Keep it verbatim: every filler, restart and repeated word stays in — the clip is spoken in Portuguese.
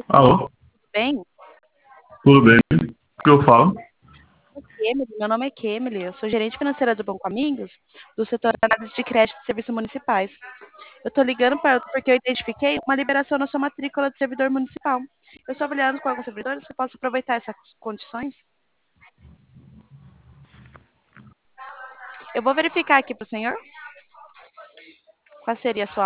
Alô, Bem, tudo bem? O que eu falo? Kemily, meu nome é Kemily, eu sou gerente financeira do Banco Amigos, do setor análise de crédito de serviços municipais. Eu estou ligando para, porque eu identifiquei uma liberação na sua matrícula de servidor municipal. Eu estou avaliando com alguns servidores se eu posso aproveitar essas condições. Eu vou verificar aqui para o senhor qual seria a sua